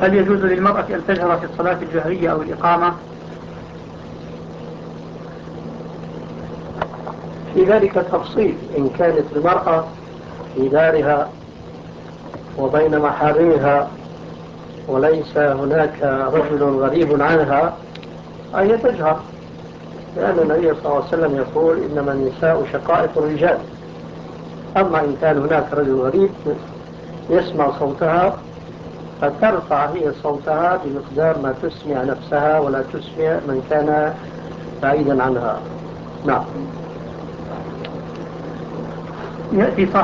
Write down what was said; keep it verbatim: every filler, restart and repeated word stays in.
هل يجوز للمرأة أن تجهر في الصلاة الجهرية أو الإقامة؟ في ذلك تفصيل. إن كانت المرأة في دارها وبين محارمها وليس هناك رجل غريب عنها أن تجهر، لأن النبي صلى الله عليه وسلم يقول إنما النساء شقائق الرجال. أما إن كان هناك رجل غريب يسمع صوتها فترفع هي صوتها بمقدار ما تسمع نفسها ولا تسمع من كان بعيدا عنها. نعم. يأتي